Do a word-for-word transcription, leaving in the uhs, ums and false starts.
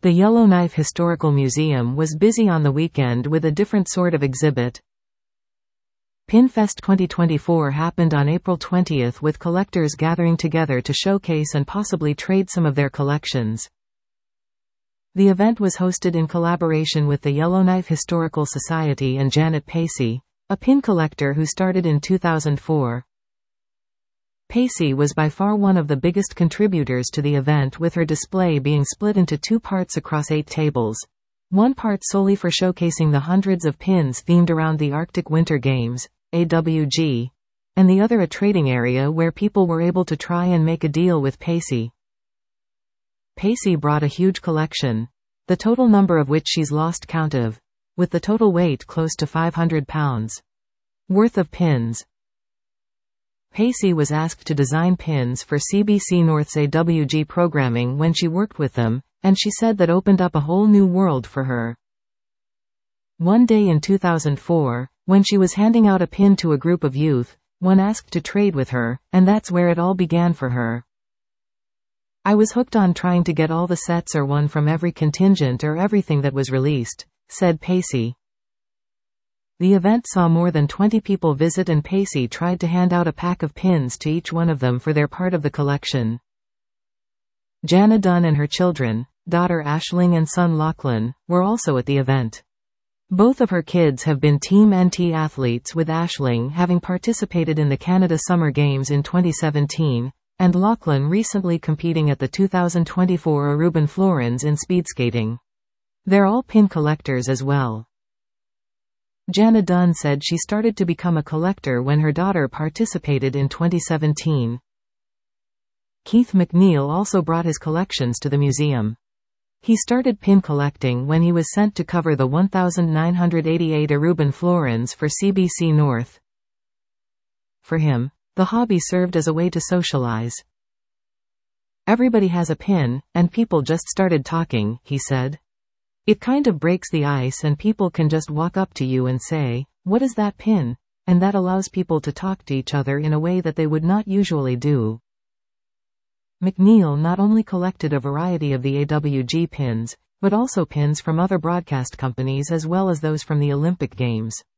The Yellowknife Historical Museum was busy on the weekend with a different sort of exhibit. PinFest twenty twenty-four happened on April twentieth with collectors gathering together to showcase and possibly trade some of their collections. The event was hosted in collaboration with the Yellowknife Historical Society and Janet Pacey, a pin collector who started in two thousand four. Pacey was by far one of the biggest contributors to the event, with her display being split into two parts across eight tables. One part solely for showcasing the hundreds of pins themed around the Arctic Winter Games, A W G, and the other a trading area where people were able to try and make a deal with Pacey. Pacey brought a huge collection, the total number of which she's lost count of, with the total weight close to five hundred pounds worth of pins. Pacey was asked to design pins for C B C North's A W G programming when she worked with them, and she said that opened up a whole new world for her. One day in two thousand four, when she was handing out a pin to a group of youth, one asked to trade with her, and that's where it all began for her. I was hooked on trying to get all the sets or one from every contingent or everything that was released, said Pacey. The event saw more than twenty people visit, and Pacey tried to hand out a pack of pins to each one of them for their part of the collection. Jana Dunn and her children, daughter Aisling and son Lachlan, were also at the event. Both of her kids have been Team N T athletes, with Aisling having participated in the Canada Summer Games in twenty seventeen, and Lachlan recently competing at the two thousand twenty-four Aruban Florins in speed skating. They're all pin collectors as well. Jana Dunn said she started to become a collector when her daughter participated in twenty seventeen. Keith McNeil also brought his collections to the museum. He started pin collecting when he was sent to cover the one thousand nine hundred eighty-eight Aruban Florins for C B C North. For him, the hobby served as a way to socialize. Everybody has a pin, and people just started talking, he said. It kind of breaks the ice, and people can just walk up to you and say, "What is that pin?" And that allows people to talk to each other in a way that they would not usually do. McNeil not only collected a variety of the A W G pins, but also pins from other broadcast companies as well as those from the Olympic Games.